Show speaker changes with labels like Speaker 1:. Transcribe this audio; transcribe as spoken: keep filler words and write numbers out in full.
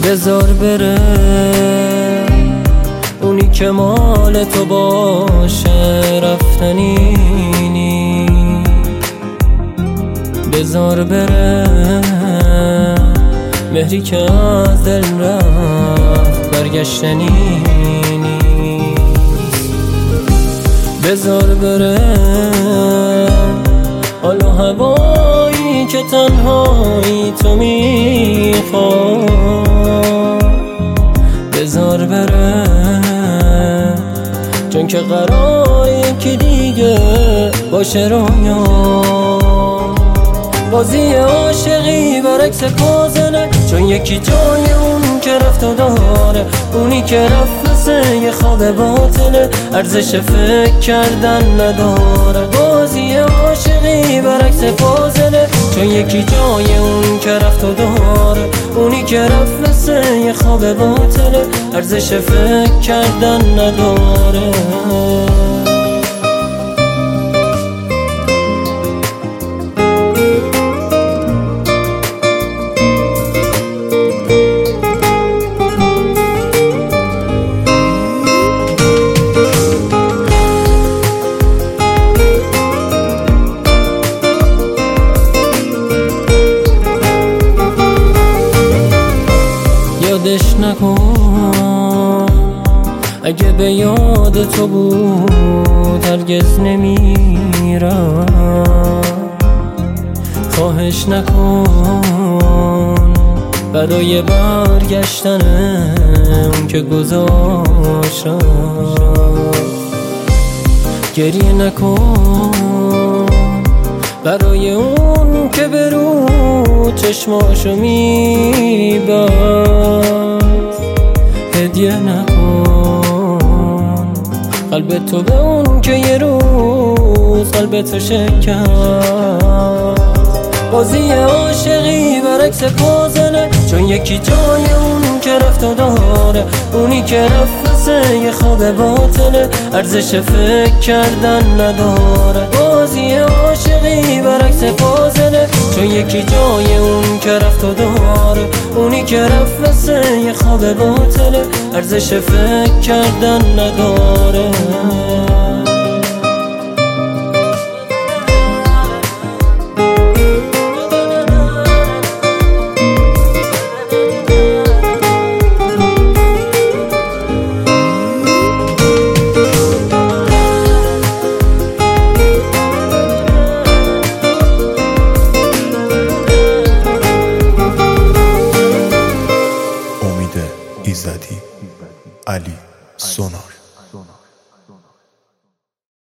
Speaker 1: بذار بره اونی که مال تو باشه، رفتنی نیست. بذار بره مهری که از دل رفت، برگشتنی نیست. بذار بره حال و هوایی که تنهایی تو میخواد. بذار بره چون که قراره که دیگه باشه رویا. بازی عاشقی برعکس پازله، چون یکی جای اون که رفت و داره، اونی که رفت مثل یه خواب باطله، ارزش فکر کردن نداره. بازی عاشقی برعکس پازله، چون یکی جای اون که رفت و داره، اونی که رفت مثل یه خواب باطله، ارزش فکر کردن نداره. یادش نکن اگه به یاد تو بود، هرگز نمیرم. خواهش نکن برای برگشتن اون که گذاشتم. گریه نکن برای اون که برو چشماشو میبست. هدیه نکن قلب تو به اون که یه روز قلب تو شکست. بازی عاشقی برعکس پازله، چون یکی جای اون که رفت و داره، اونی که رفت مثل یه خواب باطله، ارزش فکر کردن نداره. بازی عاشقی برعکس پازله، چون یکی جای اون که رفت و داره، اونی که رفت مثل یه خواب باطله، ارزش فکر کردن نداره.
Speaker 2: ایزدی علی سونار.